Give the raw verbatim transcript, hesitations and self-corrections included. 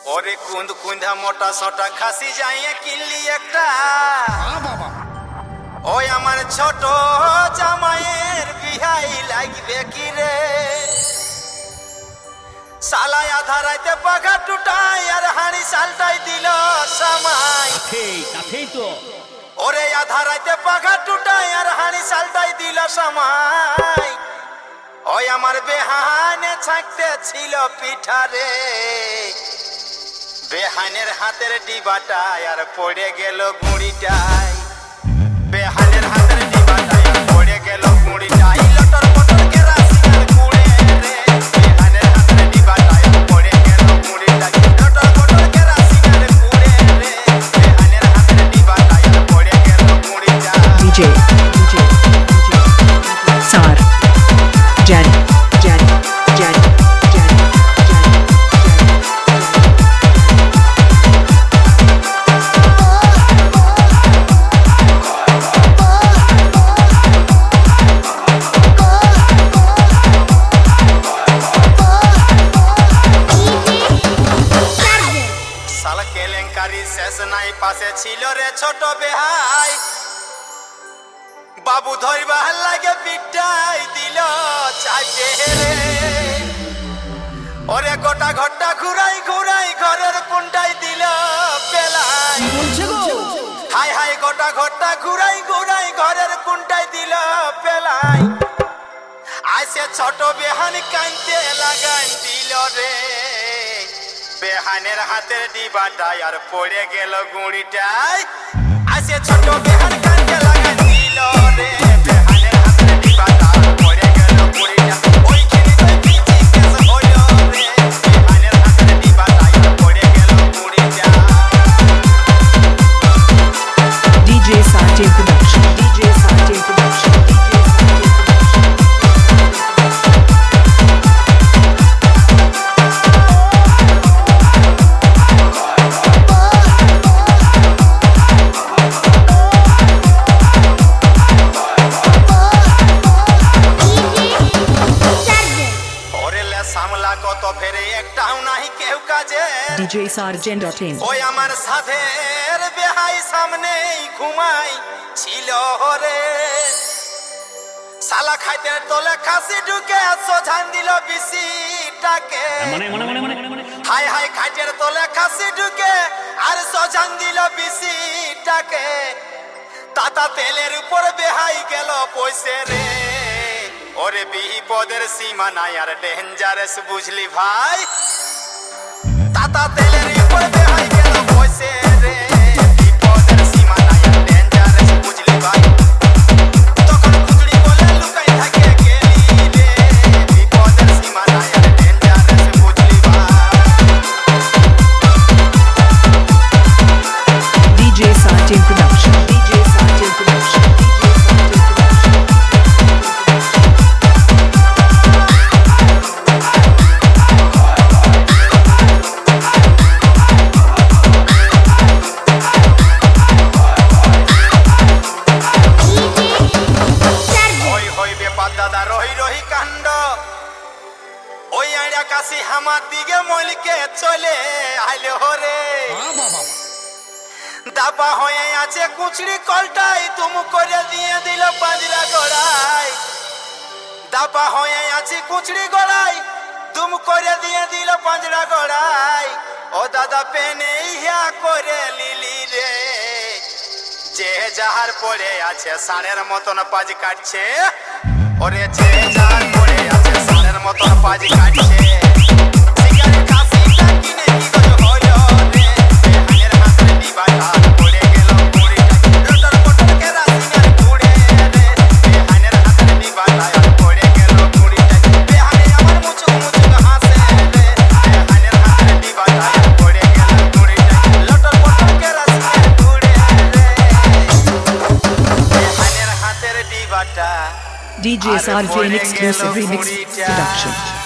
ওরে কুন্দ কুন্ধা মোটা সোটা খাসি যাইয়ে কিনলি একটা ওই আমার ছোট জামাইয়ের বিহাই লাগবে কি রে সালাই আধা রাইতে পাখা টুটাই আর হাড়ি সালটাই দিল সামাই কাছেই তো ওরে আধা রাইতে পাখা টুটাই আর হাড়ি সালটাই দিল সামাই ওই আমার বেহানে ছাকতে ছিল পিঠা রে বেহানের হাতের ডিবাটায় আর পড়ে গেল গুঁড়িটাই বেহানের হাতের ডিবাটায় আর পড়ে গেল গুঁড়িটাই লটর পটর কেরাসিনের গুঁড়ে রে বেহানের হাতের ডিবাটায় আর পড়ে গেল গুঁড়িটাই লটর পটর কেরাসিনের গুঁড়ে রে বেহানের হাতের ডিবাটায় আর পড়ে গেল গুঁড়িটাই ডিজে ডিজে সার জ্যান জ্যান জ্যান জ্যান সালা কেলেঙ্কারি শেষ নাই পাশে ছিল রে ছোট বেহাই বাবু ধরবা লাগে পিটাই দিল চাইতে রে ওরে গোটা ঘরটা ঘুরাই ঘুরাই ঘরের পুন্ডাই দিল পেলাই হাই হাই গোটা ঘরটা ঘুরাই ঘুরাই ঘরের পুন্ডাই দিল পেলাই আইসে ছোট বেহান কাইতে লাগাই দিল রে বেহানের হাতের ডিবাটাই আর পড়ে গেল গুঁড়িটাই আইসে ছোট বেহান কাইতে লাগাই দিল রে বেহানের হাতের ডিবাটা পড়ে গেল গুঁড়িটা ওইখানে তো পিচি কেস হলো রে বেহানের হাতের ডিবাটাই আর পড়ে গেল গুঁড়িটা DJ certain production DJ certain production সামলা কত ফেরে একটাও নাহি কেউ কাজে ডিজে সার্জেন্ট ডট ইন ওই আমার সাধের বেহাই সামনেই ঘুমাই ছিল রে সালা খাইতে তোলে খাসি ঢুকে সোঝান দিল বিসিটাকে মনে মনে মনে মনে মনে হাই হাই খাইতের তোলে খাসি ঢুকে আর সোঝান দিল বিসিটাকে তাতা তেলের উপর বেহাই গেল পয়সে রে ওরে বিপদের সীমা নাই আর ডেঞ্জারাস বুঝলি ভাই তাতা তেলের উপর বেহাই গেল পয়সে রে বিপদের সীমা নাই আর ডেঞ্জারাস বুঝলি ভাই তখন খুচড়ি বলে লুকাই থাকে গেলি রে বিপদের সীমা নাই আর ডেঞ্জারাস বুঝলি ভাই DJ certain production DJ certain production কাশি আমার দিকে মলিকে চলে আইলে হরে দাবা হয়ে আছে কুচড়ি কলটাই তুমি করে দিয়ে দিল পাঁজরা গড়াই দাবা হয়ে আছে কুচড়ি গড়াই তুমি করে দিয়ে দিল পাঁজরা গড়াই ও দাদা পেনে ইয়া করে লিলি রে যে যাহার পড়ে আছে সাড়ের মতন পাজ কাটছে ওরে যে যাহার পড়ে আছে সাড়ের মতন পাজ কাটছে সিগারেট কাশিটা কিনে কি গজ হলো রে বেহানের হাতের ডিবাটা পড়ে গেল গুঁড়িটা লটর পটর কেরাসিনের গুঁড়ে রে বেহানের হাতের ডিবাটা পড়ে গেল গুঁড়িটা বেহানে আমার মুচুক মুচুক হাসে রে বেহানের হাতের ডিবাটা পড়ে গেল গুঁড়িটা লটর পটর কেরাসিনের গুঁড়ে রে বেহানের হাতের ডিবাটা DJ certain exclusive remix production